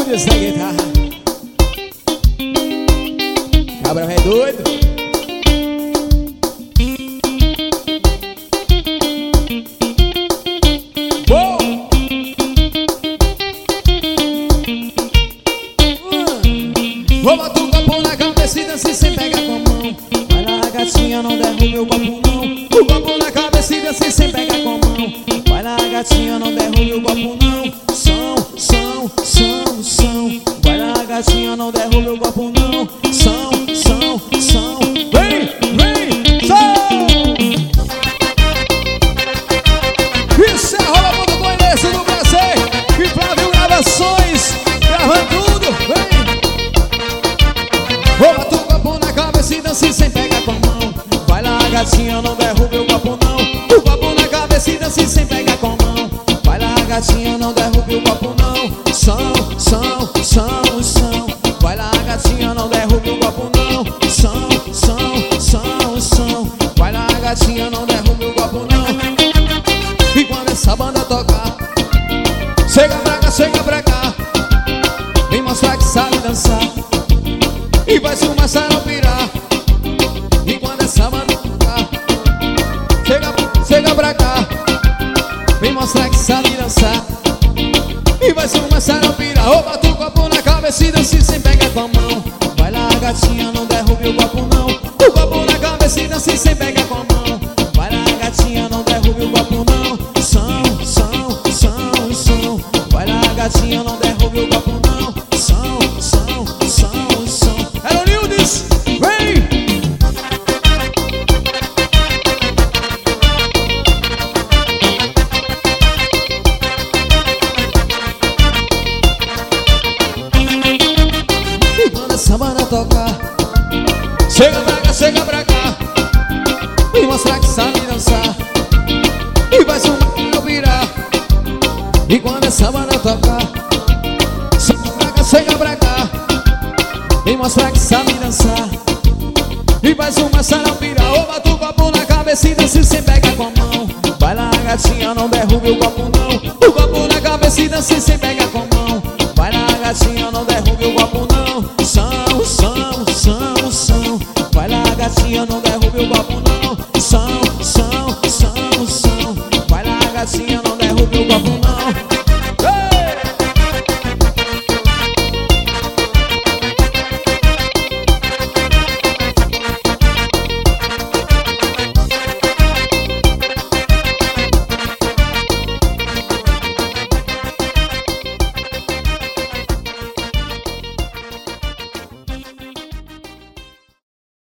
Elvis na guitarra. Cabra é doido. Vou botar o copo na cabeça e dança sem pegar com a mão. Vai lá, gatinha, não derrube o copo não. O copo na cabeça e dança sem pegar com a mão. Vai lá, gatinha, não derrube o copo não. Som. Vai lá, gatinha, não derrube o copo não. Som. Vem, som. Isso é Rola Mundo com Inês do Brasil e Flávio Gravações, gravando tudo, vem. Vou botar o copo na cabeça e dança sem pegar com a mão. Vai lá, gatinha, não derrube o copo não. O copo na cabeça e dança sem pegar com a mão. Vai lá, gatinha, não derrube o copo não. Som. Vai lá, gatinha, não derrube o copo não. Som. Vai lá, gatinha, não derrube o copo não. E quando essa banda tocar, chega pra cá, vem mostrar que sabe dançar. E vai se começar a pirar. E quando essa banda tocar, chega pra cá, vem mostrar que sabe dançar. E vai se começar a pirar. Ou bota o copo na cabeça e dança sem pegar com a mão. Vai lá, gatinha, não derrube o copo não. O copo na cabeça e dança sem pegar com a mão. Vai lá, gatinha, não derrube o copo não. Som. Vai lá, gatinha, não derrube o copo não. Som. Hello, Nildes, vem! E quando essa banda tocar, chega pra cá, e mostrar que sabe dançar. E vai se virar. E quando essa banda tocar, chega pra cá, vem mostrar que sabe dançar. E vai começar a pirar. Ou bota o copo na cabeça e dança sem pegar com a mão. Vai lá, gatinha, não derrube o copo não. O copo na cabeça e dança sem pegar com a mão. Vai lá, gatinha, não derrube o copo não. Som. Vai lá, gatinha, não derrube o copo não. Som.